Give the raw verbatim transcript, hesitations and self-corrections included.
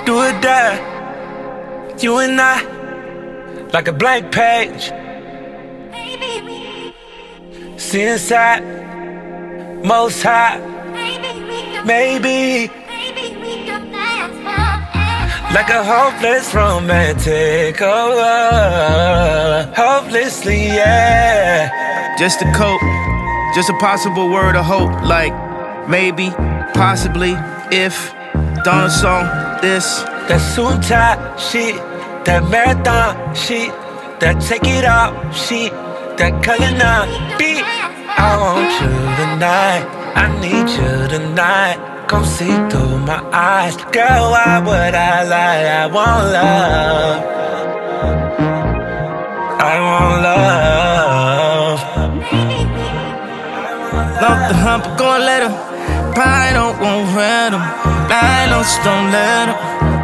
Do or die, you and I, like a blank page. See inside, most high, maybe. Like a hopeless romantic, oh, uh, hopelessly, yeah. Just a cope, just a possible word of hope. Like maybe, possibly, if. Done a song, this. That suit tie shit, that marathon shit, that take it off shit, that color now beat. I want you tonight, I need you tonight. Come see through my eyes, girl, why would I lie? I want love, I want love. Love the hump, go and let him. Pine don't won't hurt him. Line don't let him.